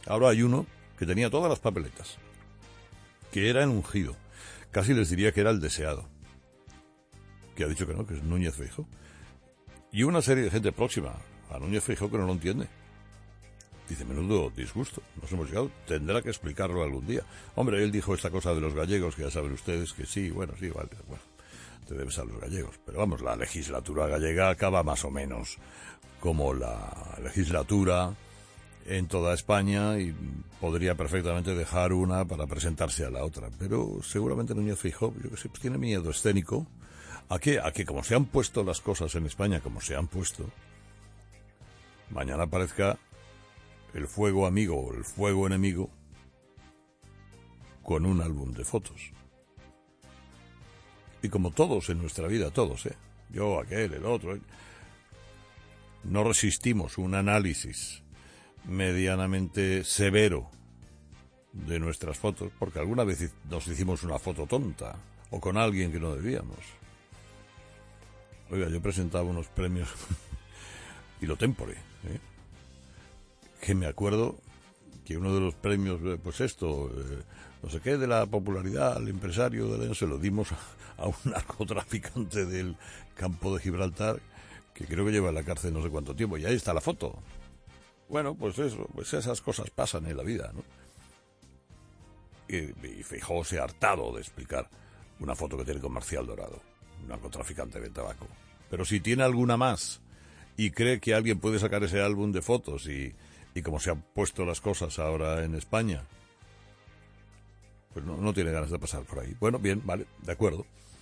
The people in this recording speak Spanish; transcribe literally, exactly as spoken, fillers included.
Ahora hay uno que tenía todas las papeletas, que era el ungido. Casi les diría que era el deseado. Que ha dicho que no, que es Núñez Feijóo. Y una serie de gente próxima a Núñez Feijóo que no lo entiende. Dice, menudo disgusto, nos hemos llegado, tendrá que explicarlo algún día. Hombre, él dijo esta cosa de los gallegos, que ya saben ustedes que sí, bueno, sí, vale, bueno, te debes a los gallegos. Pero vamos, la legislatura gallega acaba más o menos como la legislatura en toda España y podría perfectamente dejar una para presentarse a la otra. Pero seguramente Núñez Feijóo, yo que sé, pues tiene miedo escénico a que, a que como se han puesto las cosas en España, como se han puesto, mañana aparezca el fuego amigo o el fuego enemigo con un álbum de fotos. Y como todos en nuestra vida, todos, ¿eh? Yo, aquel, el otro, ¿eh? No resistimos un análisis medianamente severo de nuestras fotos, porque alguna vez nos hicimos una foto tonta o con alguien que no debíamos. Oiga, yo presentaba unos premios y lo tempore, ¿eh? Que me acuerdo que uno de los premios, pues esto, eh, no sé qué, de la popularidad al empresario del año, se lo dimos a, a un narcotraficante del campo de Gibraltar, que creo que lleva en la cárcel no sé cuánto tiempo, y ahí está la foto. Bueno, pues eso, pues esas cosas pasan en la vida, ¿no? Y, y Feijóo se ha hartado de explicar una foto que tiene con Marcial Dorado, un narcotraficante de tabaco. Pero si tiene alguna más y cree que alguien puede sacar ese álbum de fotos y... y como se han puesto las cosas ahora en España, pues no, no tiene ganas de pasar por ahí. Bueno, bien, vale, de acuerdo.